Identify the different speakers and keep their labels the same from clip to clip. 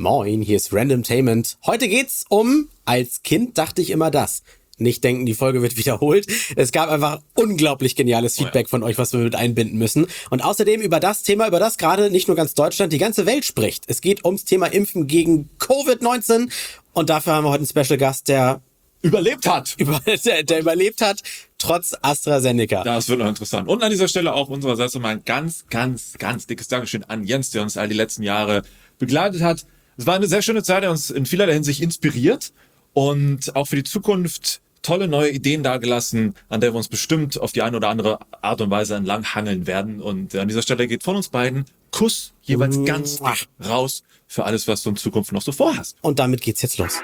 Speaker 1: Moin, hier ist Randomtainment. Heute geht's um, als Kind dachte ich immer das. Nicht denken, die Folge wird wiederholt. Es gab einfach unglaublich geniales Feedback von euch, was wir mit einbinden müssen. Und außerdem über das Thema, über das gerade nicht nur ganz Deutschland, die ganze Welt spricht. Es geht ums Thema Impfen gegen Covid-19. Und dafür haben wir heute einen Special Gast, der
Speaker 2: überlebt hat.
Speaker 1: Der überlebt hat, trotz AstraZeneca.
Speaker 2: Das wird noch interessant. Und an dieser Stelle auch unsererseits nochmal ein ganz dickes Dankeschön an Jens, der uns all die letzten Jahre begleitet hat. Es war eine sehr schöne Zeit, der uns in vielerlei Hinsicht inspiriert und auch für die Zukunft tolle neue Ideen dargelassen, an der wir uns bestimmt auf die eine oder andere Art und Weise entlang hangeln werden. Und an dieser Stelle geht von uns beiden Kuss jeweils ganz raus für alles, was du in Zukunft noch so vorhast.
Speaker 1: Und damit geht's jetzt los.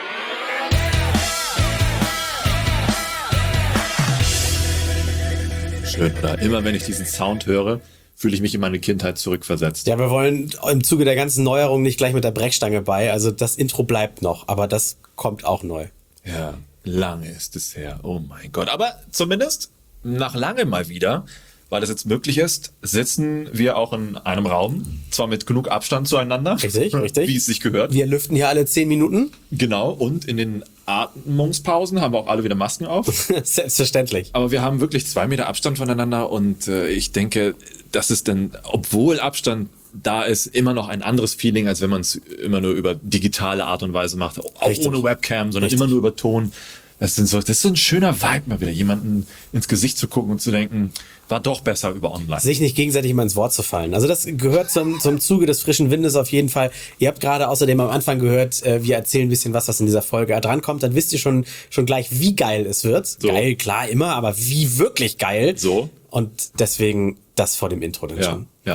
Speaker 2: Schön, oder? Immer wenn ich diesen Sound höre, fühle ich mich in meine Kindheit zurückversetzt.
Speaker 1: Ja, wir wollen im Zuge der ganzen Neuerung nicht gleich mit der Brechstange bei. Also das Intro bleibt noch, aber das kommt auch neu.
Speaker 2: Ja, lange ist es her. Oh mein Gott. Aber zumindest nach langem mal wieder, weil das jetzt möglich ist, sitzen wir auch in einem Raum. Zwar mit genug Abstand zueinander.
Speaker 1: Richtig.
Speaker 2: Wie es sich gehört.
Speaker 1: Wir lüften hier alle 10 Minuten.
Speaker 2: Genau. Und in den Atmungspausen haben wir auch alle wieder Masken auf.
Speaker 1: Selbstverständlich.
Speaker 2: Aber wir haben wirklich 2 Meter Abstand voneinander und ich denke, das ist dann, obwohl Abstand da ist, immer noch ein anderes Feeling, als wenn man es immer nur über digitale Art und Weise macht. Auch
Speaker 1: Richtig.
Speaker 2: Ohne Webcam, sondern immer nur über Ton. Das ist so ein schöner Vibe, mal wieder jemanden ins Gesicht zu gucken und zu denken, war doch besser über online.
Speaker 1: Sich nicht gegenseitig immer ins Wort zu fallen. Also das gehört zum Zuge des frischen Windes auf jeden Fall. Ihr habt gerade außerdem am Anfang gehört, wir erzählen ein bisschen was in dieser Folge drankommt. Dann wisst ihr schon gleich, wie geil es wird. So. Geil, klar, immer, aber wie wirklich geil.
Speaker 2: So.
Speaker 1: Und deswegen das vor dem Intro dann schon.
Speaker 2: Ja.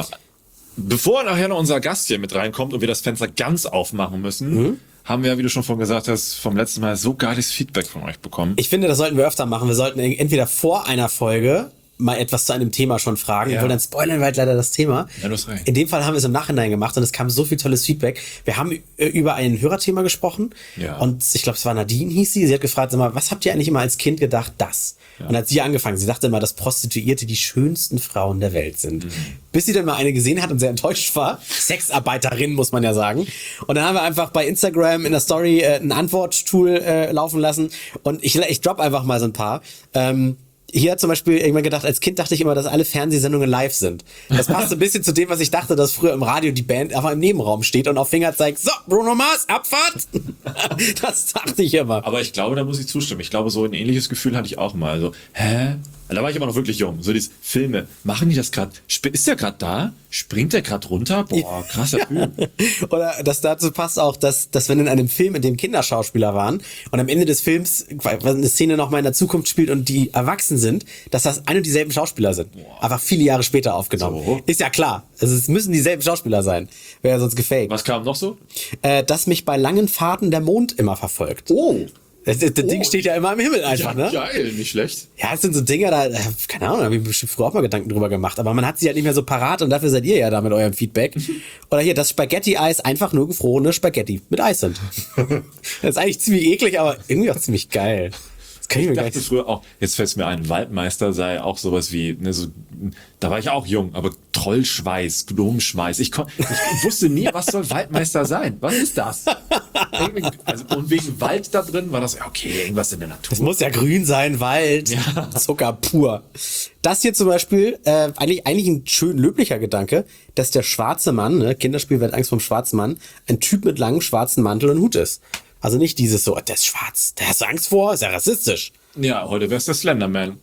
Speaker 2: Bevor nachher noch unser Gast hier mit reinkommt und wir das Fenster ganz aufmachen müssen, haben wir ja, wie du schon vorhin gesagt hast, vom letzten Mal so geiles Feedback von euch bekommen.
Speaker 1: Ich finde, das sollten wir öfter machen. Wir sollten entweder vor einer Folge mal etwas zu einem Thema schon fragen, weil dann spoilern wir halt leider das Thema.
Speaker 2: Ja, du hast recht.
Speaker 1: In dem Fall haben wir es im Nachhinein gemacht und es kam so viel tolles Feedback. Wir haben über ein Hörerthema gesprochen und ich glaube, es war Nadine, hieß sie. Sie hat gefragt, sag mal, was habt ihr eigentlich immer als Kind gedacht, das? Ja. Und hat sie angefangen. Sie dachte immer, dass Prostituierte die schönsten Frauen der Welt sind. Bis sie dann mal eine gesehen hat und sehr enttäuscht war. Sexarbeiterin, muss man ja sagen. Und dann haben wir einfach bei Instagram in der Story ein Antworttool laufen lassen. Und ich drop einfach mal so ein paar. Hier hat zum Beispiel irgendwann gedacht, als Kind dachte ich immer, dass alle Fernsehsendungen live sind. Das passt ein bisschen zu dem, was ich dachte, dass früher im Radio die Band einfach im Nebenraum steht und auf Finger zeigt, so, Bruno Mars, Abfahrt! Das dachte ich immer.
Speaker 2: Aber ich glaube, da muss ich zustimmen. Ich glaube, so ein ähnliches Gefühl hatte ich auch mal. Also, da war ich aber noch wirklich jung. So diese Filme, machen die das gerade? Ist der gerade da? Springt der gerade runter? Boah, krasser Typ.
Speaker 1: Oder das dazu passt auch, dass wenn in einem Film, in dem Kinder Schauspieler waren und am Ende des Films eine Szene nochmal in der Zukunft spielt und die erwachsen sind, dass das ein und dieselben Schauspieler sind. Einfach viele Jahre später aufgenommen. So. Ist ja klar. Es müssen dieselben Schauspieler sein. Wäre ja sonst gefaked.
Speaker 2: Was kam noch so?
Speaker 1: Dass mich bei langen Fahrten der Mond immer verfolgt.
Speaker 2: Oh.
Speaker 1: Das Ding steht ja immer im Himmel einfach, ne?
Speaker 2: Geil, nicht schlecht.
Speaker 1: Ja, es sind so Dinge, keine Ahnung, da habe ich bestimmt früher auch mal Gedanken drüber gemacht, aber man hat sie halt nicht mehr so parat und dafür seid ihr ja da mit eurem Feedback. Oder hier, dass Spaghetti-Eis einfach nur gefrorene Spaghetti mit Eis sind. Das ist eigentlich ziemlich eklig, aber irgendwie auch ziemlich geil. Das kann ich mir
Speaker 2: dachte früher auch, jetzt fällt es mir ein, Waldmeister sei auch sowas wie, da war ich auch jung, aber Trollschweiß, Gnomenschweiß. Ich wusste nie, was soll Waldmeister sein? Was ist das? Und wegen Wald da drin war das, okay, irgendwas in der Natur.
Speaker 1: Es muss ja grün sein, Wald, Zucker pur. Das hier zum Beispiel, eigentlich ein schön löblicher Gedanke, dass der schwarze Mann, ne, Kinderspiel wird Angst vom schwarzen Mann, ein Typ mit langem schwarzen Mantel und Hut ist. Also nicht dieses so, der ist schwarz, der hast du Angst vor, ist ja rassistisch.
Speaker 2: Ja, heute wär's der Slenderman.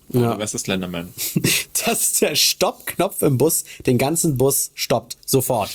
Speaker 1: Dass der Stoppknopf im Bus den ganzen Bus stoppt. Sofort.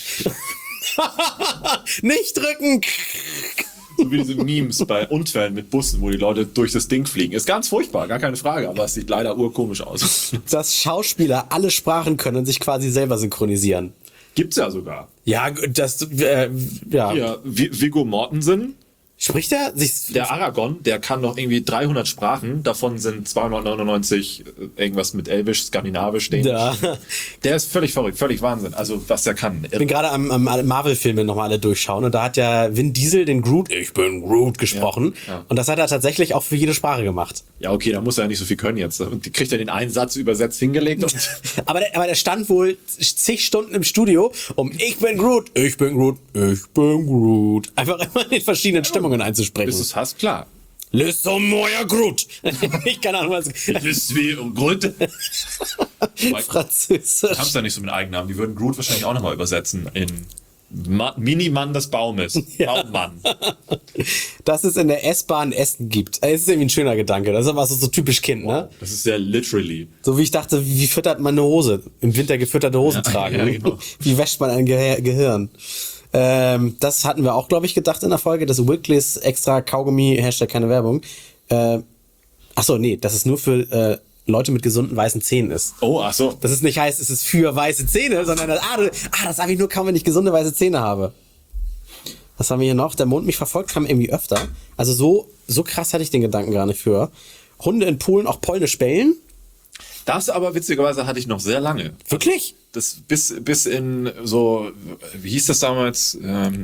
Speaker 1: Nicht drücken!
Speaker 2: So wie diese Memes bei Unfällen mit Bussen, wo die Leute durch das Ding fliegen. Ist ganz furchtbar, gar keine Frage, aber es sieht leider urkomisch aus.
Speaker 1: Dass Schauspieler alle Sprachen können und sich quasi selber synchronisieren.
Speaker 2: Gibt's ja sogar.
Speaker 1: Ja,
Speaker 2: Ja, Viggo Mortensen
Speaker 1: Spricht er sich?
Speaker 2: Der Aragorn, der kann noch irgendwie 300 Sprachen, davon sind 299 irgendwas mit Elbisch, Skandinavisch, Dänisch.
Speaker 1: Ja.
Speaker 2: Der ist völlig verrückt, völlig Wahnsinn, also was der kann.
Speaker 1: Ich bin gerade am Marvel-Filme nochmal alle durchschauen und da hat ja Vin Diesel den Groot, ich bin Groot, gesprochen.
Speaker 2: Ja.
Speaker 1: Und das hat er tatsächlich auch für jede Sprache gemacht.
Speaker 2: Ja, okay, da muss er ja nicht so viel können jetzt. Und die kriegt er den einen Satz übersetzt hingelegt. Und
Speaker 1: aber der stand wohl zig Stunden im Studio, um ich bin Groot, ich bin Groot, ich bin Groot. Einfach immer in verschiedenen Stimmungen einzusprechen.
Speaker 2: ist es fast klar.
Speaker 1: Laissez-moi Groot. Ich keine Ahnung, was...
Speaker 2: Ist wie Groot.
Speaker 1: Französisch.
Speaker 2: Du kannst ja nicht so mit Eigennamen. Die würden Groot wahrscheinlich auch nochmal übersetzen in Minimann des Baumes.
Speaker 1: Ja.
Speaker 2: Baummann.
Speaker 1: Dass es in der S-Bahn Essen gibt. Das ist irgendwie ein schöner Gedanke. Das ist aber so typisch Kind, ne?
Speaker 2: Das ist sehr literally.
Speaker 1: So wie ich dachte, wie füttert man eine Hose? Im Winter gefütterte Hosen tragen.
Speaker 2: ja, genau.
Speaker 1: Wie wäscht man ein Gehirn? Das hatten wir auch, glaube ich, gedacht in der Folge. Das Wiggles extra Kaugummi, Hashtag keine Werbung. Achso, nee, dass es nur für Leute mit gesunden weißen Zähnen ist.
Speaker 2: Oh, ach so.
Speaker 1: Dass es nicht heißt, es ist für weiße Zähne, sondern das habe ich nur kaum, wenn ich gesunde weiße Zähne habe. Was haben wir hier noch? Der Mond mich verfolgt kam irgendwie öfter. Also so krass hatte ich den Gedanken gar nicht für. Hunde in Polen auch polnisch bellen.
Speaker 2: Das aber witzigerweise hatte ich noch sehr lange.
Speaker 1: Wirklich?
Speaker 2: Das bis in so, wie hieß das damals?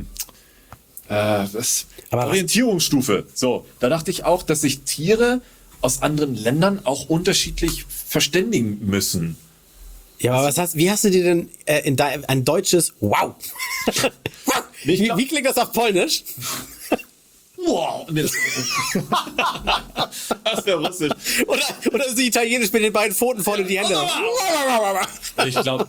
Speaker 2: Orientierungsstufe. So, da dachte ich auch, dass sich Tiere aus anderen Ländern auch unterschiedlich verständigen müssen.
Speaker 1: Ja, aber wie hast du dir denn ein deutsches Wow? Wie klingt das auf Polnisch?
Speaker 2: Wow! Nee, das wäre russisch.
Speaker 1: Oder ist italienisch mit den beiden Pfoten vorne die Hände?
Speaker 2: Ich glaube,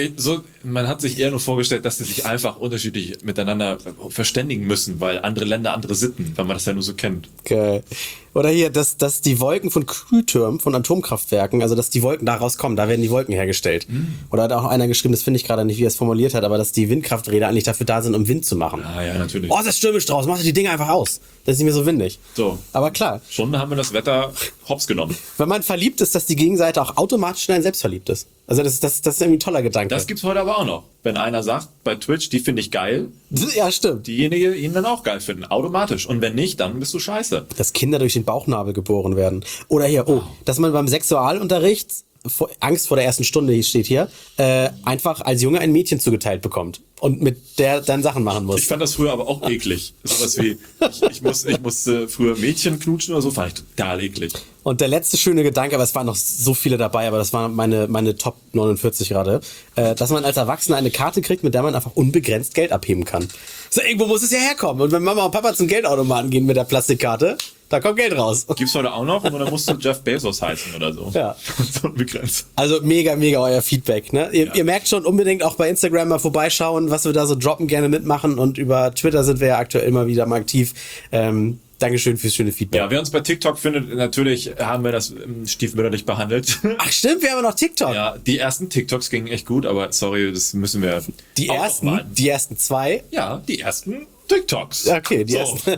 Speaker 2: man hat sich eher nur vorgestellt, dass sie sich einfach unterschiedlich miteinander verständigen müssen, weil andere Länder andere Sitten, weil man das ja nur so kennt.
Speaker 1: Okay. Oder hier, dass die Wolken von Kühltürmen, von Atomkraftwerken, also dass die Wolken daraus kommen, da werden die Wolken hergestellt. Oder hat auch einer geschrieben, das finde ich gerade nicht, wie er es formuliert hat, aber dass die Windkrafträder eigentlich dafür da sind, um Wind zu machen.
Speaker 2: Ah ja, natürlich.
Speaker 1: Oh, es ist stürmisch draußen, mach doch die Dinge einfach aus. Das ist nicht mehr so windig.
Speaker 2: So.
Speaker 1: Aber klar.
Speaker 2: Schon haben wir das Wetter hops genommen.
Speaker 1: Wenn man verliebt ist, dass die Gegenseite auch automatisch in einen selbst verliebt ist. Also das ist irgendwie ein toller Gedanke.
Speaker 2: Das gibt's heute aber auch noch. Wenn einer sagt, bei Twitch, die finde ich geil.
Speaker 1: Ja, stimmt.
Speaker 2: Diejenige ihn dann auch geil finden. Automatisch. Und wenn nicht, dann bist du scheiße.
Speaker 1: Dass Kinder durch den Bauchnabel geboren werden. Oder hier, dass man beim Sexualunterricht, Angst vor der ersten Stunde steht hier, einfach als Junge ein Mädchen zugeteilt bekommt. Und mit der dann Sachen machen muss.
Speaker 2: Ich fand das früher aber auch eklig. Sowas wie, ich musste früher Mädchen knutschen oder so, fand ich total eklig.
Speaker 1: Und der letzte schöne Gedanke, aber es waren noch so viele dabei, aber das waren meine Top 49 gerade, dass man als Erwachsener eine Karte kriegt, mit der man einfach unbegrenzt Geld abheben kann. So, irgendwo muss es ja herkommen. Und wenn Mama und Papa zum Geldautomaten gehen mit der Plastikkarte, da kommt Geld raus.
Speaker 2: Gibt's heute auch noch, oder musst du Jeff Bezos heißen oder so?
Speaker 1: Ja.
Speaker 2: So unbegrenzt.
Speaker 1: Also mega, mega euer Feedback, ne? Ihr merkt schon, unbedingt auch bei Instagram mal vorbeischauen, was wir da so droppen, gerne mitmachen. Und über Twitter sind wir ja aktuell immer wieder mal aktiv. Dankeschön fürs schöne Feedback.
Speaker 2: Ja, wer uns bei TikTok findet, natürlich haben wir das stiefmütterlich behandelt.
Speaker 1: Ach stimmt, wir haben noch TikTok.
Speaker 2: Ja, die ersten TikToks gingen echt gut, aber sorry, das müssen wir...
Speaker 1: Die ersten zwei?
Speaker 2: Ja, die ersten TikToks.
Speaker 1: Okay, die ersten.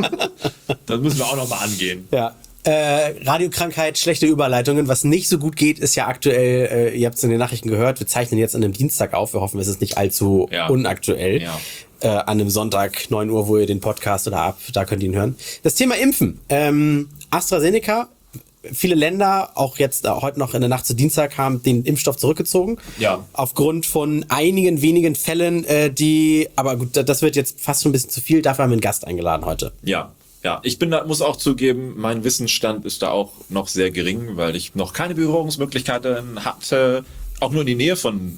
Speaker 2: Das müssen wir auch noch mal angehen.
Speaker 1: Ja. Radiokrankheit, schlechte Überleitungen. Was nicht so gut geht, ist ja aktuell, ihr habt es in den Nachrichten gehört, wir zeichnen jetzt an einem Dienstag auf. Wir hoffen, es ist nicht allzu unaktuell. Ja. An einem Sonntag, 9 Uhr, wo ihr den Podcast da könnt ihr ihn hören. Das Thema Impfen. AstraZeneca, viele Länder, auch jetzt heute noch in der Nacht zu Dienstag, haben den Impfstoff zurückgezogen.
Speaker 2: Ja.
Speaker 1: Aufgrund von einigen wenigen Fällen, aber gut, das wird jetzt fast schon ein bisschen zu viel. Dafür haben wir einen Gast eingeladen heute.
Speaker 2: Ja. Ja, muss auch zugeben, mein Wissensstand ist da auch noch sehr gering, weil ich noch keine Berührungsmöglichkeiten hatte, auch nur in die Nähe von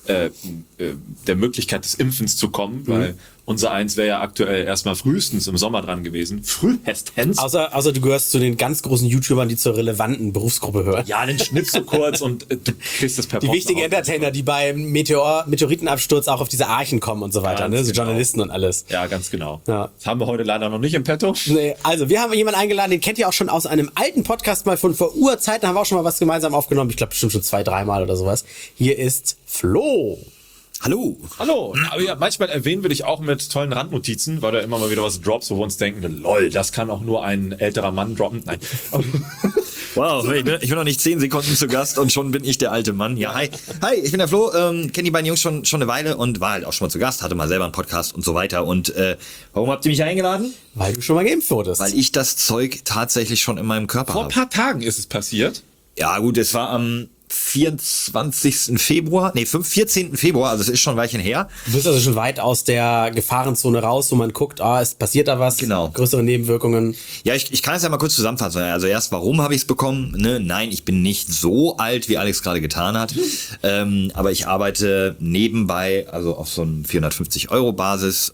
Speaker 2: der Möglichkeit des Impfens zu kommen, weil unser Eins wäre ja aktuell erstmal frühestens im Sommer dran gewesen. Frühestens.
Speaker 1: Außer du gehörst zu den ganz großen YouTubern, die zur relevanten Berufsgruppe hören.
Speaker 2: Ja, den Schnitt so kurz und du kriegst das per Post.
Speaker 1: Die wichtigen Entertainer, die beim Meteoritenabsturz auch auf diese Archen kommen und so weiter, ne? So Journalisten und alles.
Speaker 2: Ja, ganz genau.
Speaker 1: Ja.
Speaker 2: Das haben wir heute leider noch nicht im Petto.
Speaker 1: Nee, also wir haben jemanden eingeladen, den kennt ihr auch schon aus einem alten Podcast mal von vor Urzeiten, da haben wir auch schon mal was gemeinsam aufgenommen. Ich glaube bestimmt schon 2-3 Mal oder sowas. Hier ist Flo.
Speaker 3: Hallo.
Speaker 2: Hallo. Aber ja, manchmal erwähnen wir dich auch mit tollen Randnotizen, weil da immer mal wieder was droppst, wo wir uns denken, lol, das kann auch nur ein älterer Mann droppen. Nein.
Speaker 3: Wow, ich bin noch nicht 10 Sekunden zu Gast und schon bin ich der alte Mann. Ja, hi. Hi, ich bin der Flo, kenne die beiden Jungs schon eine Weile und war halt auch schon mal zu Gast, hatte mal selber einen Podcast und so weiter. Und warum habt ihr mich eingeladen?
Speaker 1: Weil du schon mal geimpft wurdest.
Speaker 3: Weil ich das Zeug tatsächlich schon in meinem Körper habe.
Speaker 2: Vor ein paar Tagen ist es passiert.
Speaker 3: Ja gut, es war am 14. Februar, also es ist schon ein Weilchen her.
Speaker 1: Du bist also schon weit aus der Gefahrenzone raus, wo man guckt, es passiert da was,
Speaker 3: genau.
Speaker 1: Größere Nebenwirkungen.
Speaker 3: Ja, ich kann es ja mal kurz zusammenfassen. Also erst, warum habe ich es bekommen? Ne? Nein, ich bin nicht so alt, wie Alex gerade getan hat. Aber ich arbeite nebenbei, also auf so einem 450-Euro-Basis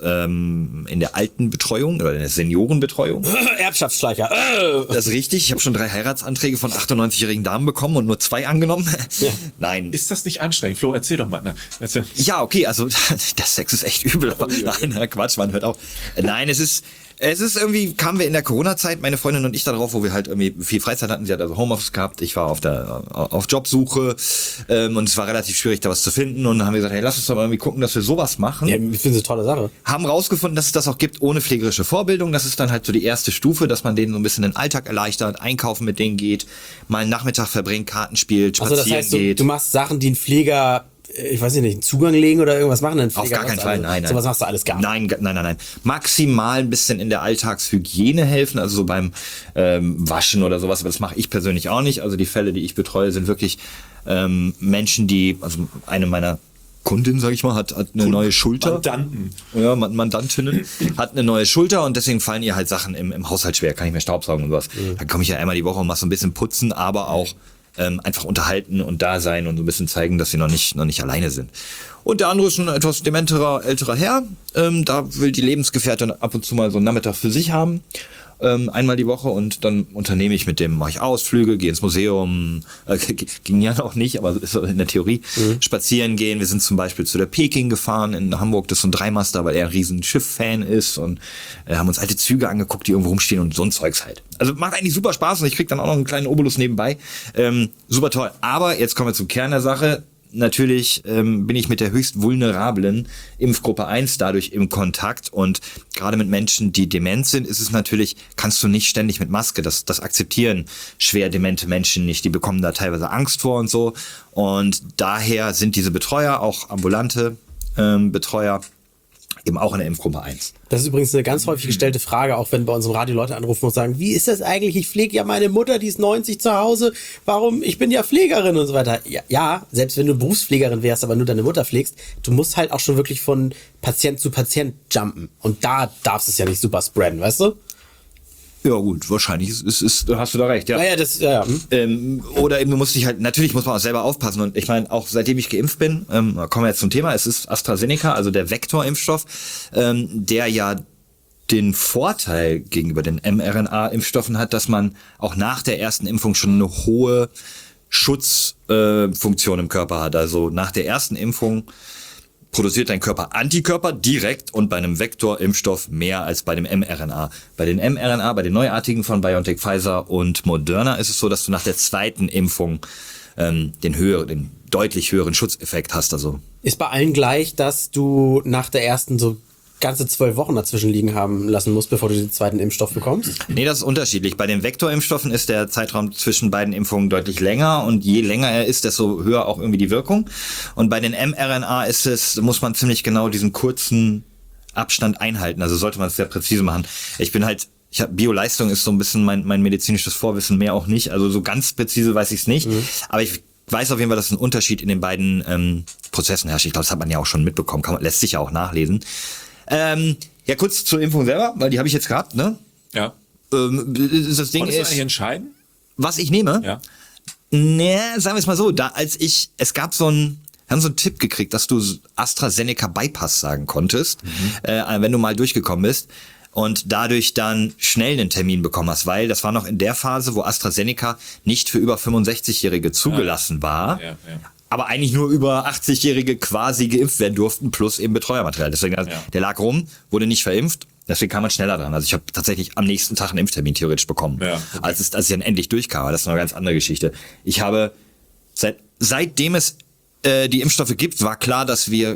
Speaker 3: in der Altenbetreuung oder in der Seniorenbetreuung.
Speaker 1: Erbschaftsschleicher.
Speaker 3: Das ist richtig. Ich habe schon 3 Heiratsanträge von 98-jährigen Damen bekommen und nur 2 angenommen.
Speaker 1: Ja.
Speaker 3: Nein.
Speaker 2: Ist das nicht anstrengend? Flo, erzähl doch mal. Erzähl.
Speaker 3: Ja, okay, also der Sex ist echt übel. Nein, Quatsch, man hört auf. Nein, es ist irgendwie, kamen wir in der Corona-Zeit, meine Freundin und ich, darauf, wo wir halt irgendwie viel Freizeit hatten. Sie hat also Homeoffice gehabt, ich war auf Jobsuche und es war relativ schwierig, da was zu finden. Und dann haben wir gesagt, hey, lass uns doch mal irgendwie gucken, dass wir sowas machen.
Speaker 1: Ja, ich finde es eine tolle Sache.
Speaker 3: Haben rausgefunden, dass es das auch gibt ohne pflegerische Vorbildung. Das ist dann halt so die erste Stufe, dass man denen so ein bisschen den Alltag erleichtert, einkaufen mit denen geht, mal einen Nachmittag verbringt, Karten spielt, spazieren geht.
Speaker 1: Also das heißt, du machst Sachen, die ein Pfleger, ich weiß nicht, einen Zugang legen oder irgendwas machen? Dann
Speaker 3: Auf gar keinen Fall, nein.
Speaker 1: Sowas machst du alles gar nicht.
Speaker 3: Nein. Maximal ein bisschen in der Alltagshygiene helfen, also so beim Waschen oder sowas, aber das mache ich persönlich auch nicht. Also die Fälle, die ich betreue, sind wirklich Menschen, also eine meiner Kundin, sag ich mal, hat eine neue Schulter.
Speaker 2: Mandanten.
Speaker 3: Ja, Mandantinnen hat eine neue Schulter und deswegen fallen ihr halt Sachen im Haushalt schwer, kann ich mehr Staubsaugen und sowas. Dann komme ich ja einmal die Woche und mache so ein bisschen putzen, aber auch einfach unterhalten und da sein und so ein bisschen zeigen, dass sie noch nicht alleine sind. Und der andere ist ein etwas dementerer, älterer Herr. Da will die Lebensgefährtin ab und zu mal so einen Nachmittag für sich haben. Einmal die Woche und dann unternehme ich mit dem, mache ich Ausflüge, gehe ins Museum, ging ja noch nicht, aber ist in der Theorie, spazieren gehen. Wir sind zum Beispiel zu der Peking gefahren in Hamburg, das ist so ein Dreimaster, weil er ein riesen Schiff-Fan ist und haben uns alte Züge angeguckt, die irgendwo rumstehen und so ein Zeugs halt. Also macht eigentlich super Spaß und ich krieg dann auch noch einen kleinen Obolus nebenbei. Super toll. Aber jetzt kommen wir zum Kern der Sache. Natürlich bin ich mit der höchst vulnerablen Impfgruppe 1 dadurch im Kontakt und gerade mit Menschen, die dement sind, ist es natürlich, kannst du nicht ständig mit Maske, das akzeptieren schwer demente Menschen nicht, die bekommen da teilweise Angst vor und so und daher sind diese Betreuer, auch ambulante Betreuer, eben auch in der Impfgruppe 1.
Speaker 1: Das ist übrigens eine ganz häufig gestellte Frage, auch wenn bei unserem Radio Leute anrufen und sagen, wie ist das eigentlich? Ich pflege ja meine Mutter, die ist 90 zu Hause. Warum? Ich bin ja Pflegerin und so weiter. Ja, selbst wenn du Berufspflegerin wärst, aber nur deine Mutter pflegst, du musst halt auch schon wirklich von Patient zu Patient jumpen. Und da darfst du es ja nicht super spreaden, weißt du?
Speaker 3: Ja gut, wahrscheinlich hast du da recht, ja.
Speaker 1: Ja.
Speaker 3: Oder eben, du musst dich halt, natürlich muss man auch selber aufpassen und ich meine, auch seitdem ich geimpft bin, kommen wir jetzt zum Thema, es ist AstraZeneca, also der Vektorimpfstoff, der ja den Vorteil gegenüber den mRNA-Impfstoffen hat, dass man auch nach der ersten Impfung schon eine hohe Schutzfunktion im Körper hat. Also nach der ersten Impfung produziert dein Körper Antikörper direkt und bei einem Vektorimpfstoff mehr als bei dem mRNA. Bei den mRNA, bei den neuartigen von BioNTech, Pfizer und Moderna ist es so, dass du nach der zweiten Impfung den deutlich höheren Schutzeffekt hast. Also
Speaker 1: ist bei allen gleich, dass du nach der ersten so ganze 12 Wochen dazwischen liegen haben lassen musst, bevor du den zweiten Impfstoff bekommst?
Speaker 3: Nee, das ist unterschiedlich. Bei den Vektorimpfstoffen ist der Zeitraum zwischen beiden Impfungen deutlich länger und je länger er ist, desto höher auch irgendwie die Wirkung. Und bei den mRNA muss man ziemlich genau diesen kurzen Abstand einhalten. Also sollte man es sehr präzise machen. Bioleistung ist so ein bisschen mein medizinisches Vorwissen, mehr auch nicht. Also so ganz präzise weiß ich es nicht. Aber ich weiß auf jeden Fall, dass ein Unterschied in den beiden Prozessen herrscht. Ich glaube, das hat man ja auch schon mitbekommen. Lässt sich ja auch nachlesen. Ja, kurz zur Impfung selber, weil die habe ich jetzt gehabt, ne?
Speaker 2: Ja.
Speaker 3: Das Ding
Speaker 2: Konntest du
Speaker 3: ist,
Speaker 2: eigentlich entscheiden?
Speaker 3: was ich nehme?
Speaker 2: Ja.
Speaker 3: Ne, sagen wir es mal so, es gab wir haben so einen Tipp gekriegt, dass du AstraZeneca Bypass sagen konntest, wenn du mal durchgekommen bist und dadurch dann schnell einen Termin bekommen hast, weil das war noch in der Phase, wo AstraZeneca nicht für über 65-Jährige zugelassen war. Ja. Aber eigentlich nur über 80-Jährige quasi geimpft werden durften, plus eben Betreuermaterial. Deswegen, der lag rum, wurde nicht verimpft, deswegen kam man schneller dran. Also ich habe tatsächlich am nächsten Tag einen Impftermin theoretisch bekommen, als ich dann endlich durchkam. Aber das ist eine ganz andere Geschichte. Ich habe, seitdem es die Impfstoffe gibt, war klar, dass wir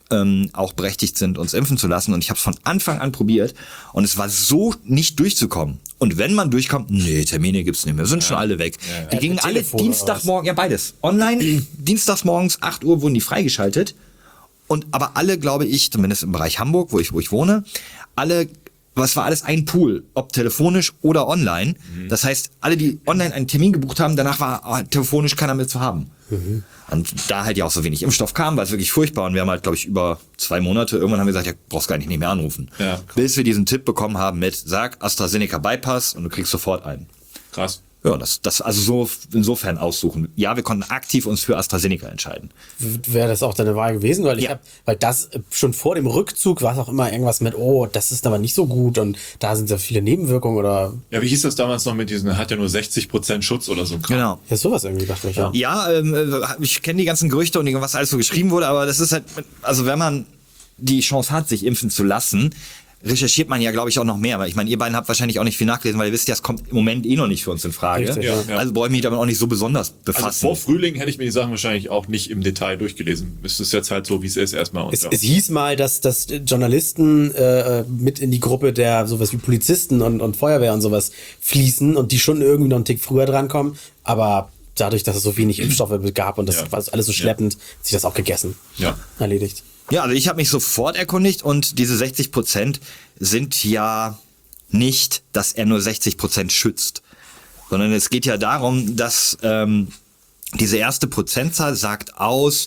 Speaker 3: auch berechtigt sind, uns impfen zu lassen. Und ich habe es von Anfang an probiert und es war so nicht durchzukommen. Und wenn man durchkommt, nee, Termine gibt's nicht mehr, sind schon alle weg. Die gingen alle Dienstagmorgen, ja beides, online, dienstagsmorgens 8 Uhr wurden die freigeschaltet. Aber alle, glaube ich, zumindest im Bereich Hamburg, wo ich wohne, was war alles ein Pool, ob telefonisch oder online. Das heißt, alle, die online einen Termin gebucht haben, danach war telefonisch keiner mehr zu haben. Und da halt ja auch so wenig Impfstoff kam, war es wirklich furchtbar. Und wir haben halt, glaube ich, über 2 Monate, irgendwann haben wir gesagt, ja, brauchst gar nicht mehr anrufen. Ja. Bis wir diesen Tipp bekommen haben mit, sag AstraZeneca Bypass und du kriegst sofort einen.
Speaker 2: Krass.
Speaker 3: Ja, das also so insofern aussuchen. Ja, wir konnten aktiv uns für AstraZeneca entscheiden.
Speaker 1: Wäre das auch deine Wahl gewesen? Weil das schon vor dem Rückzug war es auch immer irgendwas mit, oh, das ist aber nicht so gut und da sind ja viele Nebenwirkungen oder.
Speaker 2: Ja, wie hieß das damals noch mit diesen, hat ja nur 60% Schutz oder so.
Speaker 3: Genau.
Speaker 1: Ja, sowas irgendwie dachte ich, ja.
Speaker 3: Ja, ich kenne die ganzen Gerüchte und was alles so geschrieben wurde, aber das ist halt, also wenn man die Chance hat, sich impfen zu lassen, recherchiert man ja, glaube ich, auch noch mehr. Weil ich meine, ihr beiden habt wahrscheinlich auch nicht viel nachgelesen, weil ihr wisst ja, es kommt im Moment noch nicht für uns in Frage.
Speaker 1: Richtig,
Speaker 2: ja.
Speaker 3: Also brauche ich mich damit auch nicht so besonders befassen.
Speaker 2: Also vor Frühling hätte ich mir die Sachen wahrscheinlich auch nicht im Detail durchgelesen. Es ist jetzt halt so, wie es ist erstmal.
Speaker 1: Es hieß mal, dass Journalisten mit in die Gruppe der sowas wie Polizisten und Feuerwehr und sowas fließen und die schon irgendwie noch einen Tick früher drankommen. Aber dadurch, dass es so wenig Impfstoffe gab und das war alles so schleppend, hat sich das auch gegessen.
Speaker 2: Ja.
Speaker 1: Erledigt.
Speaker 3: Ja, also ich habe mich sofort erkundigt und diese 60% sind ja nicht, dass er nur 60% schützt, sondern es geht ja darum, dass diese erste Prozentzahl sagt aus,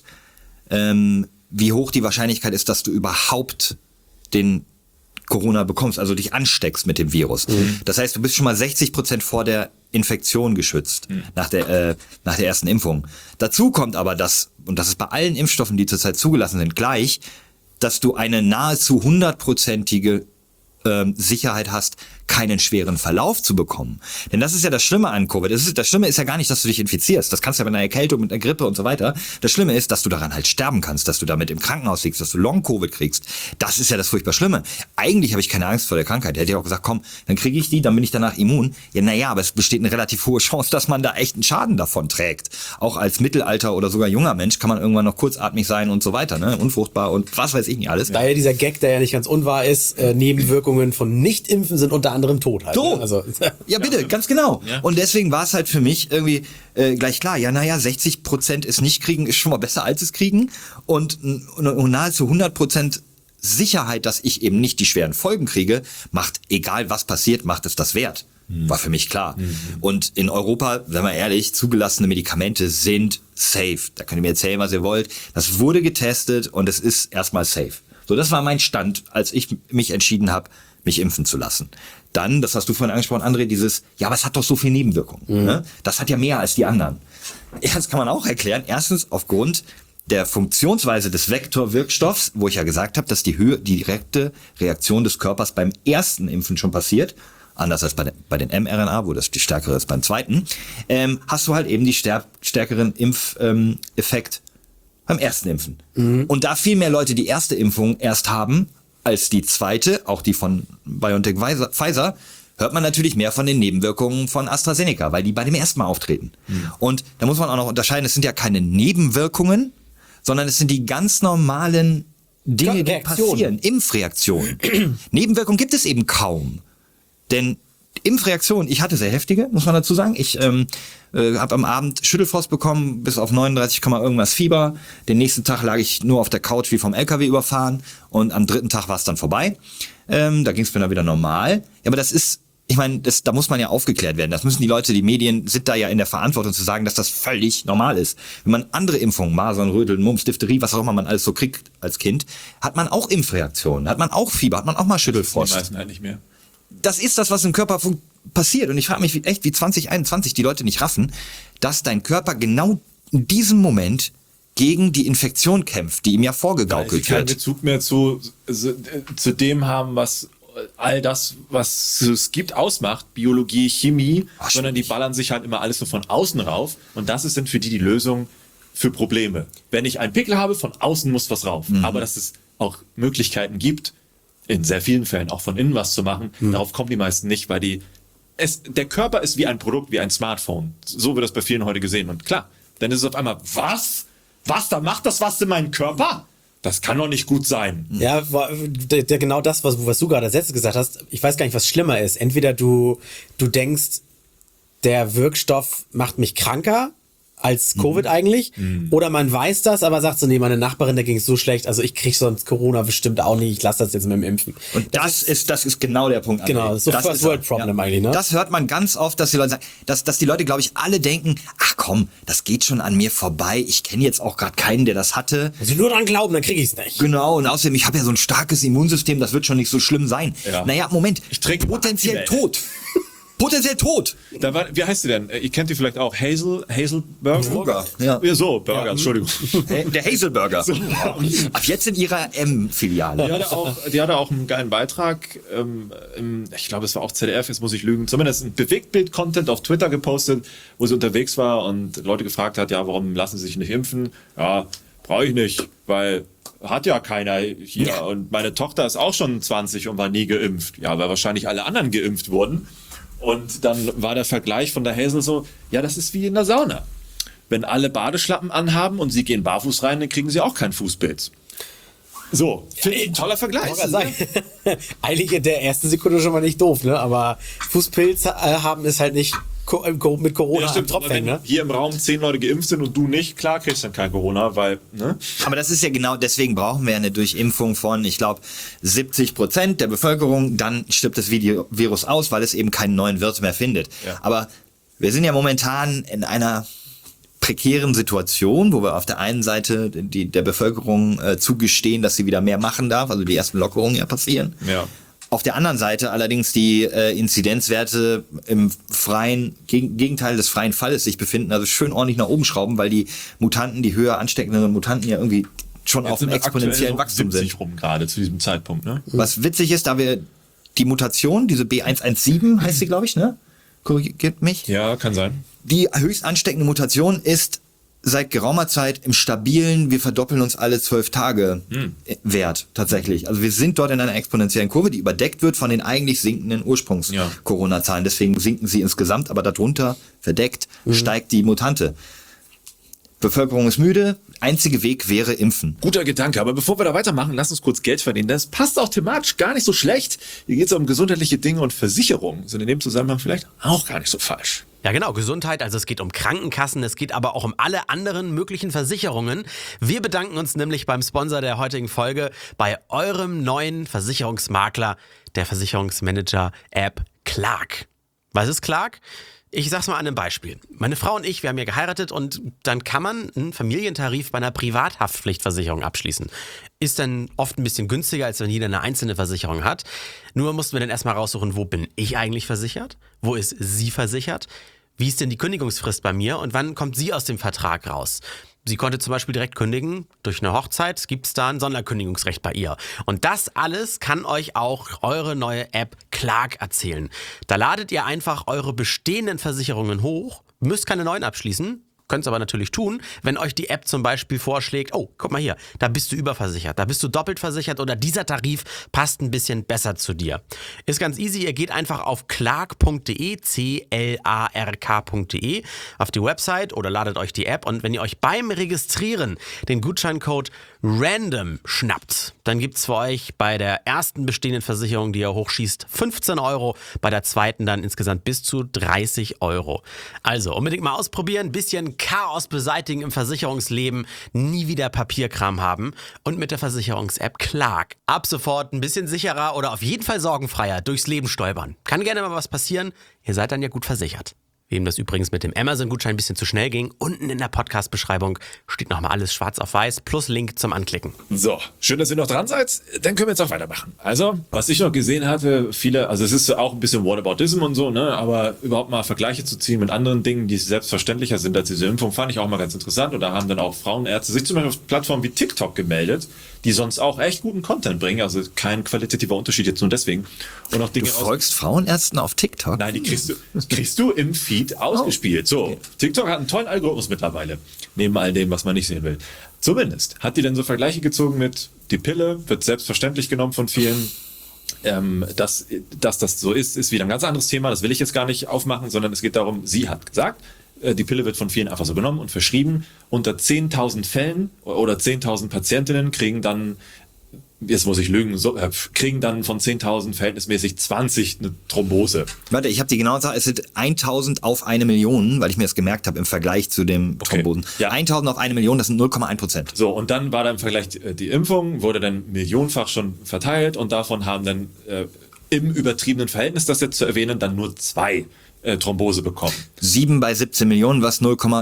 Speaker 3: wie hoch die Wahrscheinlichkeit ist, dass du überhaupt den Corona bekommst, also dich ansteckst mit dem Virus. Das heißt, du bist schon mal 60% vor der Infektion geschützt, nach der ersten Impfung. Dazu kommt aber und das ist bei allen Impfstoffen, die zurzeit zugelassen sind, gleich, dass du eine nahezu 100%ige Sicherheit hast, keinen schweren Verlauf zu bekommen. Denn das ist ja das Schlimme an Covid. Das Schlimme ist ja gar nicht, dass du dich infizierst. Das kannst du ja mit einer Erkältung, mit einer Grippe und so weiter. Das Schlimme ist, dass du daran halt sterben kannst, dass du damit im Krankenhaus liegst, dass du Long-Covid kriegst. Das ist ja das furchtbar Schlimme. Eigentlich habe ich keine Angst vor der Krankheit. Da hätte ich auch gesagt, komm, dann kriege ich die, dann bin ich danach immun. Ja, naja, aber es besteht eine relativ hohe Chance, dass man da echt einen Schaden davon trägt. Auch als Mittelalter oder sogar junger Mensch kann man irgendwann noch kurzatmig sein und so weiter, ne? Unfruchtbar und was weiß ich nicht alles.
Speaker 1: Daher dieser Gag, der ja nicht ganz unwahr ist, Nebenwirkungen von Nicht-Impfen sind unter anderem Tod halt.
Speaker 3: So.
Speaker 1: Ne? Also,
Speaker 3: ja, bitte, ganz genau. Ja. Und deswegen war es halt für mich irgendwie gleich klar, ja, naja, 60% es nicht kriegen, ist schon mal besser als es kriegen. Und nahezu 100% Sicherheit, dass ich eben nicht die schweren Folgen kriege, macht, egal was passiert, macht es das wert. War für mich klar. Und in Europa, sagen wir ehrlich, zugelassene Medikamente sind safe. Da könnt ihr mir erzählen, was ihr wollt. Das wurde getestet und es ist erstmal safe. So, das war mein Stand, als ich mich entschieden habe, mich impfen zu lassen. Dann, das hast du vorhin angesprochen, André, ja, aber es hat doch so viel Nebenwirkungen. Ne? Das hat ja mehr als die anderen. Ja, das kann man auch erklären. Erstens aufgrund der Funktionsweise des Vektorwirkstoffs, wo ich ja gesagt habe, dass die direkte Reaktion des Körpers beim ersten Impfen schon passiert, anders als bei den mRNA, wo das die stärkere ist beim zweiten, hast du halt eben die stärkeren Impfeffekt beim ersten Impfen. Und da viel mehr Leute die erste Impfung erst haben, als die zweite, auch die von BioNTech Pfizer, hört man natürlich mehr von den Nebenwirkungen von AstraZeneca, weil die bei dem ersten Mal auftreten. Und da muss man auch noch unterscheiden, es sind ja keine Nebenwirkungen, sondern es sind die ganz normalen Dinge, die passieren. Impfreaktionen. Nebenwirkungen gibt es eben kaum. Denn Impfreaktionen, ich hatte sehr heftige, muss man dazu sagen. Ich habe am Abend Schüttelfrost bekommen, bis auf 39, irgendwas Fieber. Den nächsten Tag lag ich nur auf der Couch wie vom LKW überfahren und am 3. Tag war es dann vorbei. Da ging es mir dann wieder normal. Ja, aber das ist, ich meine, da muss man ja aufgeklärt werden. Das müssen die Leute, die Medien sind da ja in der Verantwortung zu sagen, dass das völlig normal ist. Wenn man andere Impfungen, Masern, Röteln, Mumps, Diphtherie, was auch immer man alles so kriegt als Kind, hat man auch Impfreaktionen, hat man auch Fieber, hat man auch mal Schüttelfrost.
Speaker 2: Die meisten halt nicht mehr.
Speaker 3: Das ist das, was im Körper passiert. Und ich frage mich wie 2021 die Leute nicht raffen, dass dein Körper genau in diesem Moment gegen die Infektion kämpft, die ihm ja vorgegaukelt wird.
Speaker 2: Keinen Bezug mehr zu dem haben, was all das, was es gibt, ausmacht, Biologie, Chemie, sondern die ballern sich halt immer alles so von außen rauf. Und das sind für die Lösung für Probleme. Wenn ich einen Pickel habe, von außen muss was rauf. Aber dass es auch Möglichkeiten gibt, in sehr vielen Fällen auch von innen was zu machen, darauf kommen die meisten nicht, weil der Körper ist wie ein Produkt, wie ein Smartphone. So wird das bei vielen heute gesehen. Und klar, dann ist es auf einmal, was? Da macht das was in meinem Körper? das kann doch nicht gut sein.
Speaker 1: Ja, genau das, was du gerade als letztes gesagt hast. Ich weiß gar nicht, was schlimmer ist. Entweder du denkst, der Wirkstoff macht mich kranker als Covid eigentlich. Oder man weiß das, aber sagt so, nee, meine Nachbarin, der ging es so schlecht, also ich krieg sonst Corona bestimmt auch nicht, ich lasse das jetzt mit dem Impfen.
Speaker 3: Und das ist genau der Punkt.
Speaker 1: Genau, das ist so First World Problem eigentlich, ne?
Speaker 3: Das hört man ganz oft, dass die Leute sagen, dass die Leute, glaube ich, alle denken, ach komm, das geht schon an mir vorbei, ich kenne jetzt auch gerade keinen, der das hatte.
Speaker 1: Wenn sie nur dran glauben, dann kriege ich es nicht.
Speaker 3: Genau, und außerdem, ich habe ja so ein starkes Immunsystem, das wird schon nicht so schlimm sein.
Speaker 2: Ja.
Speaker 3: Naja, Moment,
Speaker 2: Ich trinke
Speaker 3: potenziell tot. Potenziell tot.
Speaker 2: Wie heißt sie denn? Ihr kennt die vielleicht auch. Hazelburger?
Speaker 3: Burger, ja.
Speaker 2: Ja, so, Burger, Entschuldigung.
Speaker 3: Der Hazelburger. Ab jetzt in ihrer M-Filiale.
Speaker 2: Die hatte auch einen geilen Beitrag, ich glaube, es war auch ZDF, jetzt muss ich lügen, zumindest ein Bewegtbild-Content auf Twitter gepostet, wo sie unterwegs war und Leute gefragt hat, ja, warum lassen sie sich nicht impfen? Ja, brauche ich nicht, weil hat ja keiner hier. Ja. Und meine Tochter ist auch schon 20 und war nie geimpft. Ja, weil wahrscheinlich alle anderen geimpft wurden. Und dann war der Vergleich von der Hazel so, ja, das ist wie in der Sauna. Wenn alle Badeschlappen anhaben und sie gehen barfuß rein, dann kriegen sie auch keinen Fußpilz. So, finde ich ein toller Vergleich.
Speaker 1: Eigentlich in der ersten Sekunde schon mal nicht doof, ne? Aber Fußpilz haben ist halt nicht mit Corona
Speaker 2: im Tropf hängen, ne? Hier im Raum 10 Leute geimpft sind und du nicht, klar kriegst du dann kein Corona, weil, ne?
Speaker 3: Aber das ist ja genau, deswegen brauchen wir eine Durchimpfung von, ich glaube, 70% der Bevölkerung, dann stirbt das Virus aus, weil es eben keinen neuen Wirt mehr findet. Ja. Aber wir sind ja momentan in einer prekären Situation, wo wir auf der einen Seite der Bevölkerung zugestehen, dass sie wieder mehr machen darf, also die ersten Lockerungen ja passieren.
Speaker 2: Ja.
Speaker 3: Auf der anderen Seite allerdings die Inzidenzwerte im Gegenteil des freien Falles sich befinden, also schön ordentlich nach oben schrauben, weil die Mutanten, die höher ansteckenden Mutanten ja irgendwie schon jetzt auf einem exponentiellen Wachstum sind.
Speaker 2: Rum gerade zu diesem Zeitpunkt, ne?
Speaker 3: Was witzig ist, da wir die Mutation, diese B117 heißt sie, glaube ich, ne? Korrigiert mich.
Speaker 2: Ja, kann sein.
Speaker 3: Die höchst ansteckende Mutation ist seit geraumer Zeit im stabilen, wir verdoppeln uns alle 12 Tage Wert tatsächlich. Also wir sind dort in einer exponentiellen Kurve, die überdeckt wird von den eigentlich sinkenden Ursprungs-Corona-Zahlen. Deswegen sinken sie insgesamt, aber darunter verdeckt steigt die Mutante. Bevölkerung ist müde, einzige Weg wäre impfen.
Speaker 2: Guter Gedanke, aber bevor wir da weitermachen, lass uns kurz Geld verdienen. Das passt auch thematisch gar nicht so schlecht. Hier geht es um gesundheitliche Dinge und Versicherungen. Sind in dem Zusammenhang vielleicht auch gar nicht so falsch.
Speaker 4: Ja genau, Gesundheit, also es geht um Krankenkassen, es geht aber auch um alle anderen möglichen Versicherungen. Wir bedanken uns nämlich beim Sponsor der heutigen Folge, bei eurem neuen Versicherungsmakler, der Versicherungsmanager-App Clark. Was ist Clark? Ich sag's mal an einem Beispiel. Meine Frau und ich, wir haben ja geheiratet und dann kann man einen Familientarif bei einer Privathaftpflichtversicherung abschließen. Ist dann oft ein bisschen günstiger, als wenn jeder eine einzelne Versicherung hat. Nur mussten wir dann erstmal raussuchen, wo bin ich eigentlich versichert? Wo ist sie versichert? Wie ist denn die Kündigungsfrist bei mir und wann kommt sie aus dem Vertrag raus? Sie konnte zum Beispiel direkt kündigen. Durch eine Hochzeit gibt es da ein Sonderkündigungsrecht bei ihr. Und das alles kann euch auch eure neue App Clark erzählen. Da ladet ihr einfach eure bestehenden Versicherungen hoch, müsst keine neuen abschließen, könnt es aber natürlich tun, wenn euch die App zum Beispiel vorschlägt, oh, guck mal hier, da bist du überversichert, da bist du doppelt versichert oder dieser Tarif passt ein bisschen besser zu dir. Ist ganz easy, ihr geht einfach auf clark.de, clark.de, auf die Website oder ladet euch die App und wenn ihr euch beim Registrieren den Gutscheincode RANDOM schnappt, dann gibt's für euch bei der ersten bestehenden Versicherung, die ihr hochschießt, 15 €, bei der zweiten dann insgesamt bis zu 30 €. Also unbedingt mal ausprobieren, ein bisschen Chaos beseitigen im Versicherungsleben, nie wieder Papierkram haben und mit der Versicherungs-App Clark ab sofort ein bisschen sicherer oder auf jeden Fall sorgenfreier durchs Leben stolpern. Kann gerne mal was passieren, ihr seid dann ja gut versichert. Wem das übrigens mit dem Amazon-Gutschein ein bisschen zu schnell ging, unten in der Podcast-Beschreibung steht nochmal alles schwarz auf weiß plus Link zum Anklicken.
Speaker 2: So, schön, dass ihr noch dran seid. Dann können wir jetzt auch weitermachen. Also, was ich noch gesehen hatte, also es ist auch ein bisschen Whataboutism und so, ne, aber überhaupt mal Vergleiche zu ziehen mit anderen Dingen, die selbstverständlicher sind als diese Impfung, fand ich auch mal ganz interessant. Und da haben dann auch Frauenärzte sich zum Beispiel auf Plattformen wie TikTok gemeldet, die sonst auch echt guten Content bringen, also kein qualitativer Unterschied jetzt nur deswegen. Und auch Dinge
Speaker 3: du folgst Frauenärzten auf TikTok?
Speaker 2: Nein, die kriegst du im Feed ausgespielt. So, TikTok hat einen tollen Algorithmus mittlerweile, neben all dem, was man nicht sehen will. Zumindest. Hat die denn so Vergleiche gezogen mit, die Pille wird selbstverständlich genommen von vielen. Dass das so ist wieder ein ganz anderes Thema. Das will ich jetzt gar nicht aufmachen, sondern es geht darum, sie hat gesagt, Die Pille wird von vielen einfach so genommen und verschrieben. Unter 10.000 Fällen oder 10.000 Patientinnen kriegen dann, jetzt muss ich lügen, kriegen dann von 10.000 verhältnismäßig 20 eine Thrombose.
Speaker 3: Warte, ich habe die genaue Zahl, es sind 1.000 auf 1 Million, weil ich mir das gemerkt habe im Vergleich zu dem Thrombosen.
Speaker 2: Ja.
Speaker 3: 1.000 auf 1 Million, das sind 0,1%.
Speaker 2: So, und dann war da im Vergleich die Impfung, wurde dann millionenfach schon verteilt und davon haben dann im übertriebenen Verhältnis, das jetzt zu erwähnen, dann nur 2 Thrombose bekommen.
Speaker 3: 7 bei 17 Millionen, was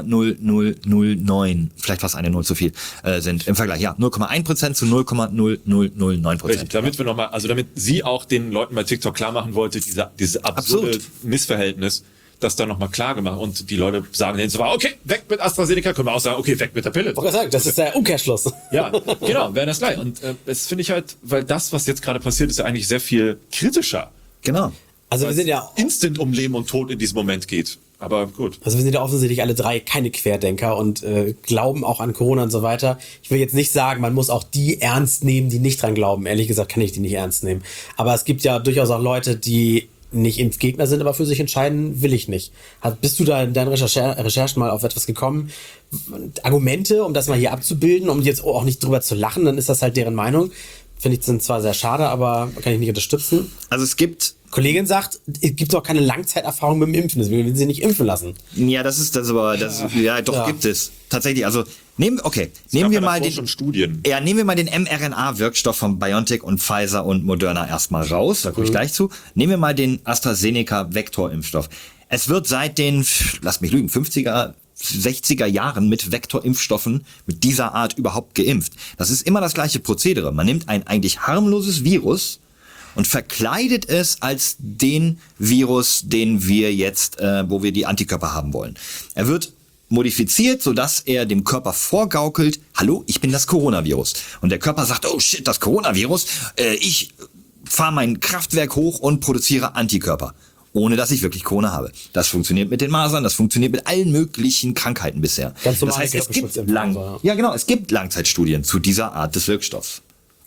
Speaker 3: 0,0009, vielleicht fast eine Null zu viel, sind im Vergleich. Ja, 0,1% zu 0,0009%.
Speaker 2: Richtig, damit wir nochmal, also damit sie auch den Leuten bei TikTok klar machen wollte, dieses absurde Missverhältnis, das dann nochmal klar gemacht und die Leute sagen denen so, okay, weg mit AstraZeneca, können wir auch sagen, okay, weg mit der Pille.
Speaker 1: Ich wollte sagen, das ist der Umkehrschluss.
Speaker 2: Ja, genau, wäre das gleich. Und das finde ich halt, weil das, was jetzt gerade passiert, ist ja eigentlich sehr viel kritischer.
Speaker 3: Genau.
Speaker 1: Also wir sind ja
Speaker 2: instant um Leben und Tod in diesem Moment geht. Aber gut.
Speaker 1: Also wir sind ja offensichtlich alle drei keine Querdenker und glauben auch an Corona und so weiter. Ich will jetzt nicht sagen, man muss auch die ernst nehmen, die nicht dran glauben. Ehrlich gesagt kann ich die nicht ernst nehmen. Aber es gibt ja durchaus auch Leute, die nicht Impfgegner sind, aber für sich entscheiden, will ich nicht. Bist du da in deinen Recherchen mal auf etwas gekommen? Argumente, um das mal hier abzubilden, um jetzt auch nicht drüber zu lachen, dann ist das halt deren Meinung. Finde ich, sind zwar sehr schade, aber kann ich nicht unterstützen.
Speaker 3: Also es gibt...
Speaker 1: Kollegin sagt, es gibt auch keine Langzeiterfahrung mit dem Impfen, deswegen will sie nicht impfen lassen.
Speaker 3: Ja, das ist das aber, gibt es. Tatsächlich, also nehmen wir mal den mRNA-Wirkstoff von BioNTech und Pfizer und Moderna erstmal raus, da komme ich gleich zu. Nehmen wir mal den AstraZeneca-Vektorimpfstoff. Es wird seit den, lass mich lügen, 50er, 60er Jahren mit Vektorimpfstoffen mit dieser Art überhaupt geimpft. Das ist immer das gleiche Prozedere. Man nimmt ein eigentlich harmloses Virus und verkleidet es als den Virus, den wir jetzt, wo wir die Antikörper haben wollen. Er wird modifiziert, sodass er dem Körper vorgaukelt, hallo, ich bin das Coronavirus. Und der Körper sagt, oh shit, das Coronavirus, ich fahre mein Kraftwerk hoch und produziere Antikörper, ohne dass ich wirklich Corona habe. Das funktioniert mit den Masern, das funktioniert mit allen möglichen Krankheiten bisher.
Speaker 1: Das
Speaker 3: heißt, es gibt Langzeitstudien zu dieser Art des Wirkstoffs.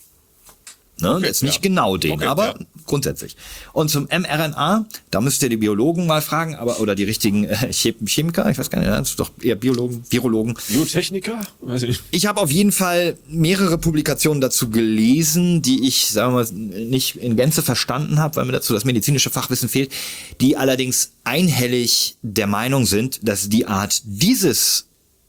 Speaker 3: Ne? Okay, jetzt nicht genau den, aber grundsätzlich. Und zum mRNA, da müsst ihr die Biologen mal fragen, oder die richtigen Chemiker, ich weiß gar nicht, das ist doch eher Biologen, Virologen.
Speaker 2: Biotechniker? Weiß ich nicht.
Speaker 3: Ich habe auf jeden Fall mehrere Publikationen dazu gelesen, die ich, sagen wir mal, nicht in Gänze verstanden habe, weil mir dazu das medizinische Fachwissen fehlt, die allerdings einhellig der Meinung sind, dass die Art diese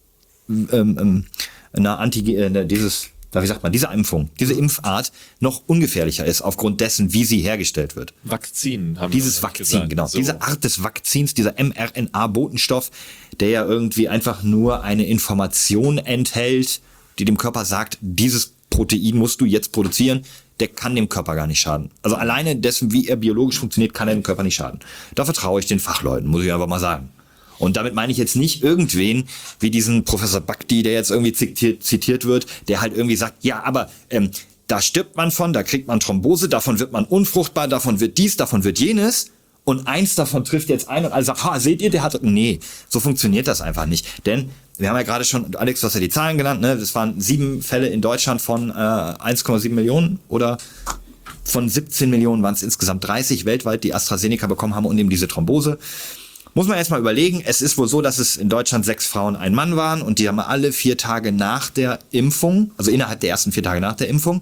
Speaker 3: Impfung, diese Impfart noch ungefährlicher ist aufgrund dessen, wie sie hergestellt wird.
Speaker 2: Vakzin haben
Speaker 3: Dieses Vakzin,
Speaker 2: gesagt.
Speaker 3: genau.
Speaker 2: So.
Speaker 3: Diese Art des Vakzins, dieser mRNA-Botenstoff, der ja irgendwie einfach nur eine Information enthält, die dem Körper sagt, dieses Protein musst du jetzt produzieren, der kann dem Körper gar nicht schaden. Also alleine dessen, wie er biologisch funktioniert, kann er dem Körper nicht schaden. Da vertraue ich den Fachleuten, muss ich einfach mal sagen. Und damit meine ich jetzt nicht irgendwen, wie diesen Professor Bhakdi, der jetzt irgendwie zitiert wird, der halt irgendwie sagt, ja, aber da stirbt man von, da kriegt man Thrombose, davon wird man unfruchtbar, davon wird dies, davon wird jenes. Und eins davon trifft jetzt ein und alle sagen, seht ihr, der hat... Nee, so funktioniert das einfach nicht. Denn wir haben ja gerade schon, Alex, du hast ja die Zahlen genannt, ne? Das waren 7 Fälle in Deutschland von 1,7 Millionen oder von 17 Millionen waren es insgesamt 30 weltweit, die AstraZeneca bekommen haben und eben diese Thrombose. Muss man jetzt mal überlegen, es ist wohl so, dass es in Deutschland 6 Frauen, ein Mann waren und die haben alle 4 Tage nach der Impfung, also innerhalb der ersten 4 Tage nach der Impfung,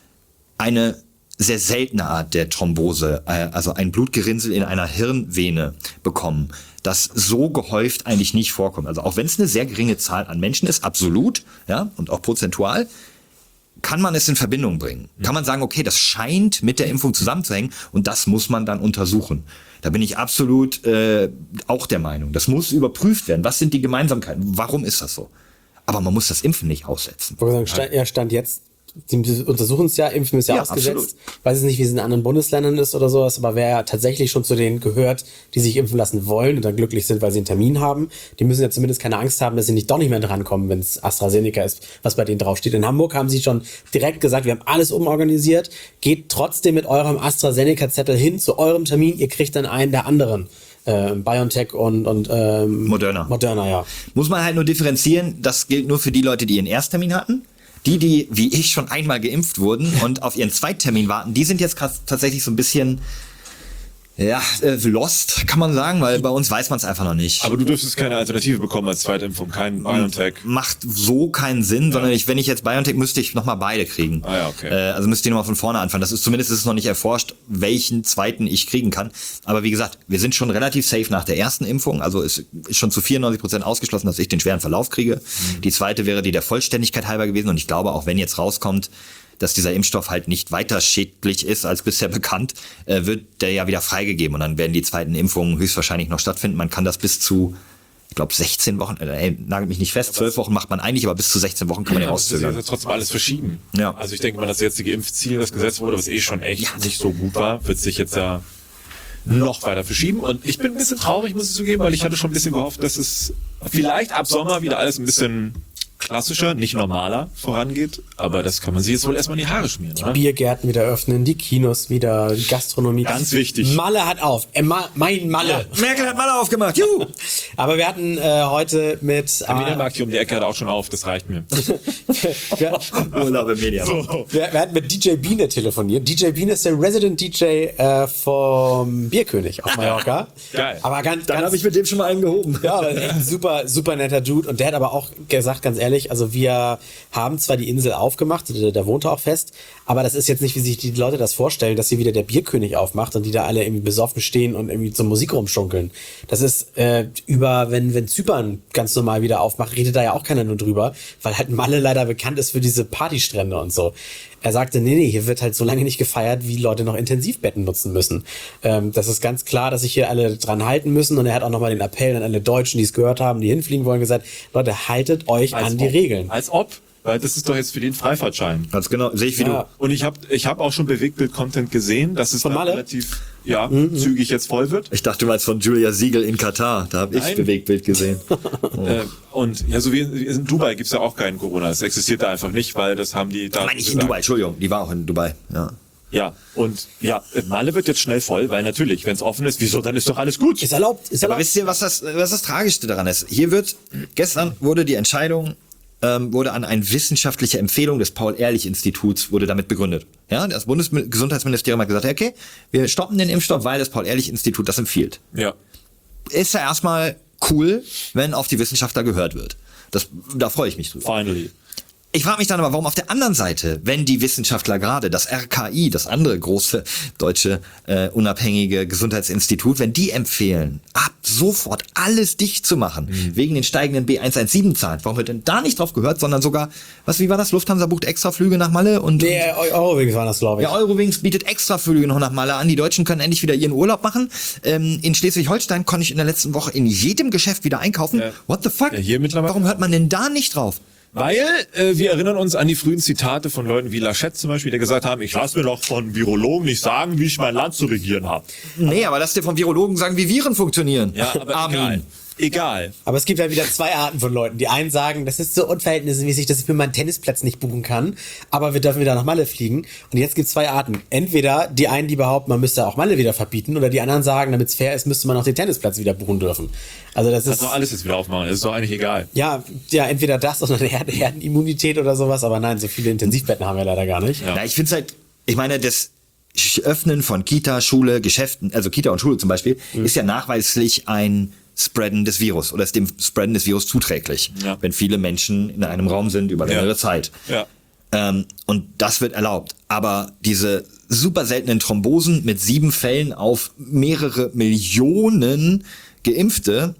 Speaker 3: eine sehr seltene Art der Thrombose, also ein Blutgerinnsel in einer Hirnvene bekommen, das so gehäuft eigentlich nicht vorkommt. Also auch wenn es eine sehr geringe Zahl an Menschen ist, absolut, ja, und auch prozentual, kann man es in Verbindung bringen. Kann man sagen, okay, das scheint mit der Impfung zusammenzuhängen und das muss man dann untersuchen. Da bin ich absolut auch der Meinung. Das muss überprüft werden. Was sind die Gemeinsamkeiten? Warum ist das so? Aber man muss das Impfen nicht aussetzen.
Speaker 1: Ich wollte sagen, Stand jetzt, die untersuchen es ja, Impfen ist ja ausgesetzt. Absolut. Weiß jetzt nicht, wie es in anderen Bundesländern ist oder sowas, aber wer ja tatsächlich schon zu denen gehört, die sich impfen lassen wollen und dann glücklich sind, weil sie einen Termin haben, die müssen ja zumindest keine Angst haben, dass sie doch nicht mehr drankommen, wenn es AstraZeneca ist, was bei denen draufsteht. In Hamburg haben sie schon direkt gesagt, wir haben alles umorganisiert, geht trotzdem mit eurem AstraZeneca-Zettel hin zu eurem Termin, ihr kriegt dann einen der anderen. BioNTech und Moderna, ja.
Speaker 3: Muss man halt nur differenzieren, das gilt nur für die Leute, die ihren Ersttermin hatten. Die, wie ich, schon 1 mal geimpft wurden und auf ihren Zweittermin warten, die sind jetzt tatsächlich so ein bisschen Ja, lost kann man sagen, weil bei uns weiß man es einfach noch nicht.
Speaker 2: Aber du dürftest keine Alternative bekommen als Zweitimpfung, kein BioNTech.
Speaker 3: Macht so keinen Sinn, sondern wenn ich jetzt BioNTech müsste ich nochmal beide kriegen.
Speaker 2: Ah ja, okay.
Speaker 3: Also müsste ich nochmal von vorne anfangen. Zumindest ist es noch nicht erforscht, welchen zweiten ich kriegen kann. Aber wie gesagt, wir sind schon relativ safe nach der ersten Impfung. Also es ist schon zu 94% ausgeschlossen, dass ich den schweren Verlauf kriege. Die zweite wäre die der Vollständigkeit halber gewesen. Und ich glaube, auch wenn jetzt rauskommt, dass dieser Impfstoff halt nicht weiter schädlich ist als bisher bekannt, wird der ja wieder freigegeben. Und dann werden die zweiten Impfungen höchstwahrscheinlich noch stattfinden. Man kann das bis zu, ich glaube, 16 Wochen, nagelt mich nicht fest, 12 Wochen macht man eigentlich, aber bis zu 16 Wochen kann man ja rauszögern.
Speaker 2: Das ist ja trotzdem alles verschieben.
Speaker 3: Ja.
Speaker 2: Also ich denke mal, das jetzige Impfziel, das gesetzt wurde, was schon echt nicht so gut war, wird sich jetzt ja noch weiter verschieben. Und ich bin ein bisschen traurig, muss ich zugeben, weil ich hatte schon ein bisschen gehofft, dass es vielleicht ab Sommer wieder alles ein bisschen klassischer, nicht normaler vorangeht, aber das kann man sich jetzt wohl erstmal in die Haare schmieren, oder?
Speaker 1: Biergärten wieder öffnen, die Kinos wieder, die Gastronomie.
Speaker 2: Ganz wichtig.
Speaker 1: Malle hat auf. Mein Malle.
Speaker 3: Ja, Merkel hat Malle aufgemacht. Juhu.
Speaker 1: Aber wir hatten heute mit...
Speaker 2: Der Mediamarkt hier um die Ecke hat auch schon auf, das reicht mir.
Speaker 3: Urlaub im Mediamarkt.
Speaker 1: Wir hatten mit DJ Biene telefoniert. DJ Biene ist der Resident DJ vom Bierkönig auf Mallorca.
Speaker 2: Geil.
Speaker 1: Aber ganz,
Speaker 3: Dann habe ich mit dem schon mal einen gehoben.
Speaker 1: ja, aber echt ein super, super netter Dude. Und der hat aber auch gesagt, ganz ehrlich, also wir haben zwar die Insel aufgemacht, da wohnt er auch fest, aber das ist jetzt nicht, wie sich die Leute das vorstellen, dass hier wieder der Bierkönig aufmacht und die da alle irgendwie besoffen stehen und irgendwie zur Musik rumschunkeln. Das ist wenn Zypern ganz normal wieder aufmacht, redet da ja auch keiner nur drüber, weil halt Malle leider bekannt ist für diese Partystrände und so. Er sagte, nee, hier wird halt so lange nicht gefeiert, wie Leute noch Intensivbetten nutzen müssen. Das ist ganz klar, dass sich hier alle dran halten müssen. Und er hat auch nochmal den Appell an alle Deutschen, die es gehört haben, die hinfliegen wollen, gesagt, Leute, haltet euch an die Regeln.
Speaker 2: Als ob. Weil das ist doch jetzt für den Freifahrtschein.
Speaker 3: Ganz genau, sehe ich wie du.
Speaker 2: Und ich hab auch schon Bewegtbild-Content gesehen, dass es
Speaker 1: Von Malle?
Speaker 2: relativ zügig jetzt voll wird.
Speaker 3: Ich dachte, du meinst von Julia Siegel in Katar. Da habe ich
Speaker 2: Nein.
Speaker 3: Bewegtbild gesehen.
Speaker 2: Und ja, so wie in Dubai gibt's ja auch keinen Corona. Das existiert da einfach nicht, weil das haben die da
Speaker 3: Nein, nicht in
Speaker 2: gesagt.
Speaker 3: Dubai, Entschuldigung. Die war auch in Dubai. Ja.
Speaker 2: Ja, und ja, Malle wird jetzt schnell voll, weil natürlich, wenn es offen ist, wieso, dann ist doch alles gut.
Speaker 1: Ist erlaubt.
Speaker 3: Aber wisst ihr, was das Tragischste daran ist? Gestern wurde die Entscheidung, wurde an eine wissenschaftliche Empfehlung des Paul-Ehrlich-Instituts wurde damit begründet. Ja, das Bundesgesundheitsministerium hat gesagt, okay, wir stoppen den Impfstoff, weil das Paul-Ehrlich-Institut das empfiehlt.
Speaker 2: Ja.
Speaker 3: Ist ja erstmal cool, wenn auf die Wissenschaftler gehört wird. Da freue ich mich drüber.
Speaker 2: Finally.
Speaker 3: Ich frage mich dann aber, warum auf der anderen Seite, wenn die Wissenschaftler gerade, das RKI, das andere große deutsche unabhängige Gesundheitsinstitut, wenn die empfehlen, ab sofort alles dicht zu machen, wegen den steigenden B117-Zahlen, warum wird denn da nicht drauf gehört, sondern sogar, wie war das, Lufthansa bucht extra Flüge nach Malle und...
Speaker 1: Nee, Eurowings waren das, glaube ich.
Speaker 3: Ja, Eurowings bietet extra Flüge noch nach Malle an, die Deutschen können endlich wieder ihren Urlaub machen. In Schleswig-Holstein konnte ich in der letzten Woche in jedem Geschäft wieder einkaufen.
Speaker 2: Ja.
Speaker 3: What the fuck?
Speaker 2: Ja, hier mittlerweile.
Speaker 3: Warum hört man denn da nicht drauf?
Speaker 2: Weil wir erinnern uns an die frühen Zitate von Leuten wie Laschet zum Beispiel, die gesagt haben, ich lasse mir doch von Virologen nicht sagen, wie ich mein Land zu regieren habe.
Speaker 3: Nee, aber lass dir vom Virologen sagen, wie Viren funktionieren.
Speaker 2: Ja, aber
Speaker 3: Armin.
Speaker 2: Egal.
Speaker 1: Aber es gibt ja wieder zwei Arten von Leuten. Die einen sagen, das ist so unverhältnismäßig, dass ich mir meinen Tennisplatz nicht buchen kann, aber wir dürfen wieder nach Malle fliegen. Und jetzt gibt es zwei Arten. Entweder die einen, die behaupten, man müsste auch Malle wieder verbieten, oder die anderen sagen, damit es fair ist, müsste man auch den Tennisplatz wieder buchen dürfen. Also das ist...
Speaker 2: Kannst doch alles jetzt wieder aufmachen, das ist doch eigentlich egal.
Speaker 1: Ja, entweder das oder eine Herdenimmunität oder sowas, aber nein, so viele Intensivbetten haben wir leider gar nicht.
Speaker 3: Ja, ich finde es halt, ich meine, das Öffnen von Kita, Schule, Geschäften, also Kita und Schule zum Beispiel, ist ja nachweislich ein Spreaden des Virus oder ist dem Spreaden des Virus zuträglich, wenn viele Menschen in einem Raum sind über längere Zeit.
Speaker 2: Ja.
Speaker 3: Und das wird erlaubt. Aber diese super seltenen Thrombosen mit 7 Fällen auf mehrere Millionen Geimpfte,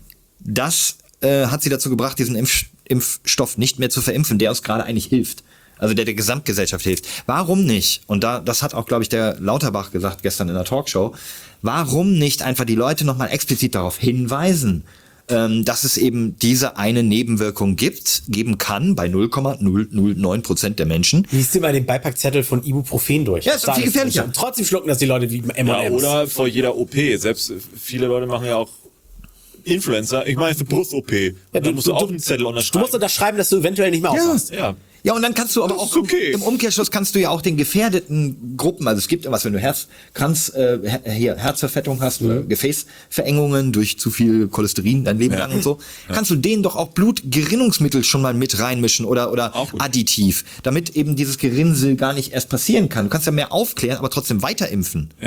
Speaker 3: das hat sie dazu gebracht, diesen Impfstoff nicht mehr zu verimpfen, der uns gerade eigentlich hilft. Also der Gesamtgesellschaft hilft. Warum nicht? Und das hat auch, glaube ich, der Lauterbach gesagt gestern in der Talkshow. Warum nicht einfach die Leute nochmal explizit darauf hinweisen, dass es eben diese eine Nebenwirkung geben kann bei 0,009% der Menschen.
Speaker 1: Liest dir mal den Beipackzettel von Ibuprofen durch.
Speaker 3: Ja, ist doch viel gefährlicher.
Speaker 1: Und trotzdem schlucken das die Leute wie M&M's.
Speaker 2: Ja, oder vor jeder OP. Selbst viele Leute machen ja auch Influencer. Ich meine, für Brust-OP. Ja, dann musst du auch einen Zettel unterschreiben.
Speaker 1: Du musst unterschreiben, dass du eventuell nicht mehr aufhast.
Speaker 2: Ja.
Speaker 3: Ja, und dann kannst du aber
Speaker 2: Das
Speaker 3: auch
Speaker 2: ist okay.
Speaker 3: im Umkehrschluss kannst du ja auch den gefährdeten Gruppen, also es gibt was, wenn du Herzverfettung hast, Gefäßverengungen durch zu viel Cholesterin dein Leben lang und so, kannst du denen doch auch Blutgerinnungsmittel schon mal mit reinmischen oder additiv, damit eben dieses Gerinnsel gar nicht erst passieren kann. Du kannst ja mehr aufklären, aber trotzdem weiter impfen.
Speaker 2: Ja.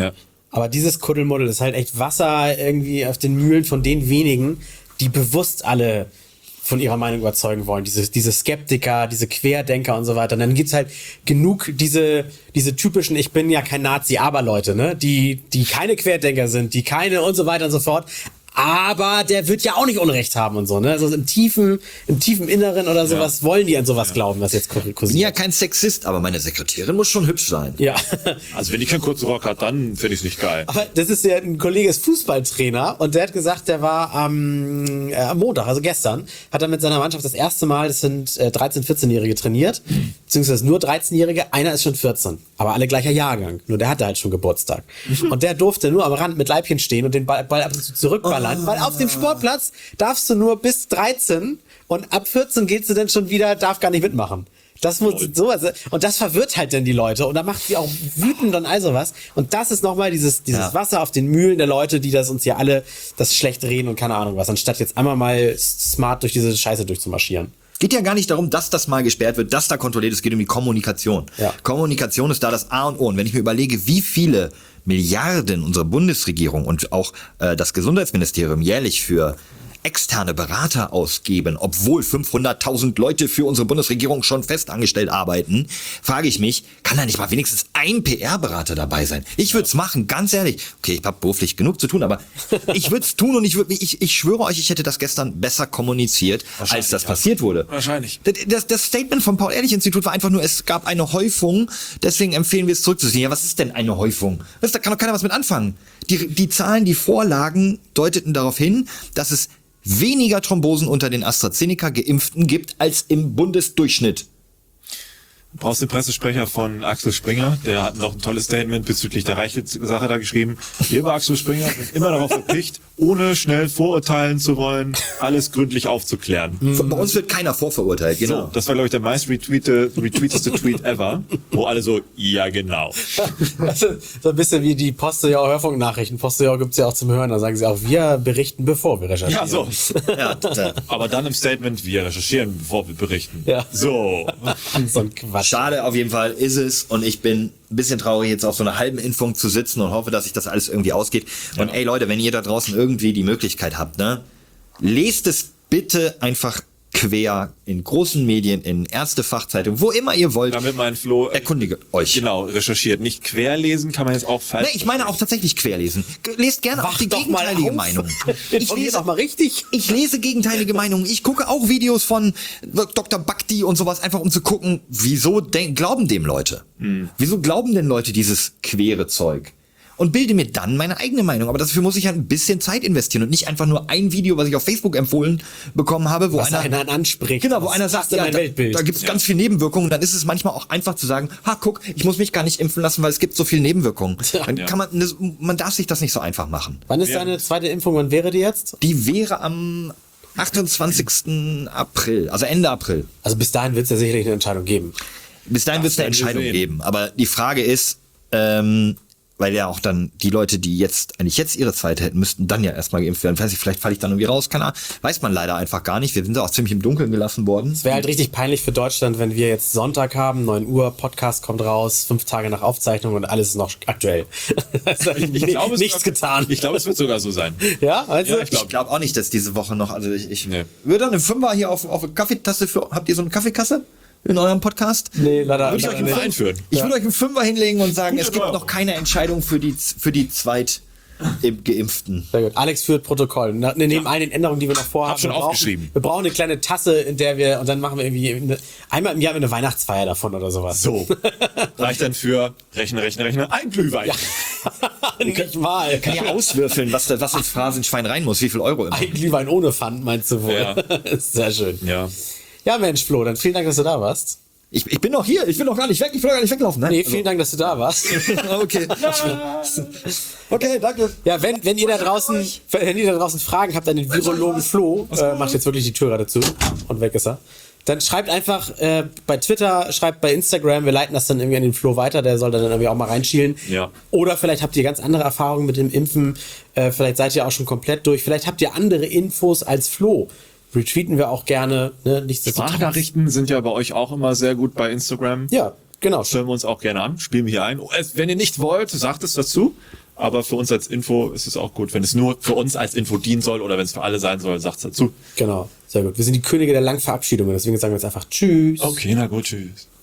Speaker 1: Aber dieses Kuddelmuddel ist halt echt Wasser irgendwie auf den Mühlen von den wenigen, die bewusst alle von ihrer Meinung überzeugen wollen. Diese Skeptiker, diese Querdenker und so weiter. Und dann gibt's halt genug diese typischen, ich bin ja kein Nazi, aber Leute, ne, die keine Querdenker sind, die keine und so weiter und so fort. Aber der wird ja auch nicht Unrecht haben und so, ne? Also im tiefen Inneren oder sowas wollen die an sowas glauben, was jetzt kursiert.
Speaker 3: Ich bin ja kein Sexist, aber meine Sekretärin muss schon hübsch sein.
Speaker 1: Ja.
Speaker 2: Also wenn die keinen kurzen Rock hat, dann finde ich es nicht geil.
Speaker 1: Aber das ist ja ein Kollege, ist Fußballtrainer und der hat gesagt, der war am Montag, also gestern, hat er mit seiner Mannschaft das erste Mal, das sind 13-, 14-Jährige trainiert, beziehungsweise nur 13-Jährige, einer ist schon 14, aber alle gleicher Jahrgang, nur der hatte halt schon Geburtstag. Und der durfte nur am Rand mit Leibchen stehen und den Ball ab und zu zurückballern, weil auf dem Sportplatz darfst du nur bis 13 und ab 14 gehst du dann schon wieder, darf gar nicht mitmachen. Das muss sowas, und das verwirrt halt dann die Leute und da macht die auch wütend und all sowas. Und das ist nochmal dieses Wasser auf den Mühlen der Leute, die das uns ja alle das schlecht reden und keine Ahnung was, anstatt jetzt einmal mal smart durch diese Scheiße durchzumarschieren.
Speaker 3: Geht ja gar nicht darum, dass das mal gesperrt wird, dass da kontrolliert ist. Es geht um die Kommunikation. Ja. Kommunikation ist da das A und O. Und wenn ich mir überlege, wie viele Milliarden unsere Bundesregierung und auch das Gesundheitsministerium jährlich für externe Berater ausgeben, obwohl 500.000 Leute für unsere Bundesregierung schon festangestellt arbeiten, frage ich mich, kann da nicht mal wenigstens ein PR-Berater dabei sein? Ich würde es machen, ganz ehrlich. Okay, ich habe beruflich genug zu tun, aber ich würde es tun und ich schwöre euch, ich hätte das gestern besser kommuniziert, als das passiert wurde.
Speaker 2: Wahrscheinlich.
Speaker 3: Das Statement vom Paul-Ehrlich-Institut war einfach nur, es gab eine Häufung, deswegen empfehlen wir es zurückzuziehen. Ja, was ist denn eine Häufung? Da kann doch keiner was mit anfangen. Die Zahlen, die Vorlagen deuteten darauf hin, dass es weniger Thrombosen unter den AstraZeneca-Geimpften gibt als im Bundesdurchschnitt.
Speaker 2: Du brauchst den Pressesprecher von Axel Springer, der hat noch ein tolles Statement bezüglich der Reichelt-Sache da geschrieben. Wir bei Axel Springer sind immer darauf verpflichtet, ohne schnell vorurteilen zu wollen, alles gründlich aufzuklären.
Speaker 3: Bei uns wird keiner vorverurteilt, genau.
Speaker 2: So, das war, glaube ich, der meist retweeteste Tweet ever, wo alle so, ja genau.
Speaker 1: Also, so ein bisschen wie die Postillon Hörfunknachrichten. Postillon gibt's ja auch zum Hören, da sagen sie auch, wir berichten, bevor wir recherchieren.
Speaker 2: Ja, so. Ja, aber dann im Statement, wir recherchieren, bevor wir berichten.
Speaker 1: Ja.
Speaker 2: So.
Speaker 1: So ein Quatsch.
Speaker 3: Schade, auf jeden Fall ist es und ich bin ein bisschen traurig, jetzt auf so einer halben Impfung zu sitzen und hoffe, dass sich das alles irgendwie ausgeht. Und ey Leute, wenn ihr da draußen irgendwie die Möglichkeit habt, ne, lest es bitte einfach quer in großen Medien, in Ärztefachzeitungen, wo immer ihr wollt.
Speaker 2: Damit mein Flo
Speaker 3: erkundige euch.
Speaker 2: Genau, recherchiert. Nicht querlesen kann man jetzt auch falsch.
Speaker 3: Nee, ich meine auch tatsächlich querlesen. Lest gerne auch die gegenteilige Meinung.
Speaker 1: Ich lese auch mal richtig.
Speaker 3: Ich lese gegenteilige Meinungen. Ich gucke auch Videos von Dr. Bhakti und sowas, einfach um zu gucken, wieso glauben dem Leute? Wieso glauben denn Leute dieses quere Zeug? Und bilde mir dann meine eigene Meinung. Aber dafür muss ich halt ein bisschen Zeit investieren und nicht einfach nur ein Video, was ich auf Facebook empfohlen bekommen habe, wo
Speaker 1: einer anspricht.
Speaker 3: Genau, wo einer sagt, ja, da gibt es ganz viel Nebenwirkungen. Dann ist es manchmal auch einfach zu sagen, guck, ich muss mich gar nicht impfen lassen, weil es gibt so viele Nebenwirkungen. Dann kann man darf sich das nicht so einfach machen.
Speaker 1: Wann ist deine zweite Impfung? Wann wäre die jetzt?
Speaker 3: Die wäre am 28. April, also Ende April.
Speaker 1: Also bis dahin wird es ja sicherlich eine Entscheidung geben.
Speaker 3: Bis dahin wird es eine Entscheidung geben. Aber die Frage ist, weil ja auch dann die Leute, die eigentlich jetzt ihre Zeit hätten, müssten dann ja erstmal geimpft werden. Vielleicht falle ich dann irgendwie raus, keine Ahnung. Weiß man leider einfach gar nicht. Wir sind da auch ziemlich im Dunkeln gelassen worden.
Speaker 1: Es wäre halt richtig peinlich für Deutschland, wenn wir jetzt Sonntag haben, 9 Uhr, Podcast kommt raus, 5 Tage nach Aufzeichnung und alles ist noch aktuell.
Speaker 2: Ich glaube,
Speaker 1: nichts getan.
Speaker 2: Ich glaube, es wird sogar so sein.
Speaker 1: Ja? Also?
Speaker 3: Ja, ich glaube auch nicht, dass diese Woche noch, also ich würde dann eine Fünfer hier auf eine Kaffeetasse habt ihr so eine Kaffeekasse? In eurem Podcast?
Speaker 1: Nee, leider.
Speaker 2: Würde ich euch einführen.
Speaker 3: Ich würde euch einen Fünfer hinlegen und sagen, es gibt noch keine Entscheidung für die Zweitgeimpften.
Speaker 1: Sehr gut. Alex führt Protokoll. Neben all den Änderungen, die wir noch vorhaben.
Speaker 2: Hab schon aufgeschrieben.
Speaker 1: Wir brauchen eine kleine Tasse, in der wir, und dann machen wir irgendwie einmal im Jahr eine Weihnachtsfeier davon oder sowas.
Speaker 2: So. Reicht dann für Rechne, ein Glühwein.
Speaker 1: Ja. Nicht mal.
Speaker 3: Kann ja auswürfeln, was ins Phrasenschwein rein muss, wie viel Euro immer.
Speaker 1: Ein Glühwein ohne Pfand, meinst du wohl?
Speaker 2: Ja.
Speaker 1: Sehr schön.
Speaker 2: Ja.
Speaker 1: Ja, Mensch, Flo, dann vielen Dank, dass du da warst.
Speaker 3: Ich bin noch hier, ich will noch gar nicht weg, ich will gar nicht weglaufen. Ne?
Speaker 1: Nee, vielen Dank, dass du da warst.
Speaker 3: Okay. Okay, danke.
Speaker 1: Ja, wenn ihr da draußen Fragen habt an den Virologen Flo, macht jetzt wirklich die Tür gerade zu und weg ist er. Dann schreibt einfach bei Twitter, schreibt bei Instagram, wir leiten das dann irgendwie an den Flo weiter, der soll dann irgendwie auch mal reinschielen.
Speaker 2: Ja.
Speaker 1: Oder vielleicht habt ihr ganz andere Erfahrungen mit dem Impfen, vielleicht seid ihr auch schon komplett durch, vielleicht habt ihr andere Infos als Flo. Retweeten wir auch gerne. Ne?
Speaker 2: Sprachnachrichten sind ja bei euch auch immer sehr gut bei Instagram.
Speaker 1: Ja, genau.
Speaker 2: Stellen wir uns auch gerne an, spielen wir hier ein. Wenn ihr nicht wollt, sagt es dazu. Aber für uns als Info ist es auch gut. Wenn es nur für uns als Info dienen soll oder wenn es für alle sein soll, sagt's dazu.
Speaker 1: Genau, sehr gut. Wir sind die Könige der langen Verabschiedungen, deswegen sagen wir jetzt einfach Tschüss.
Speaker 2: Okay, na gut, tschüss.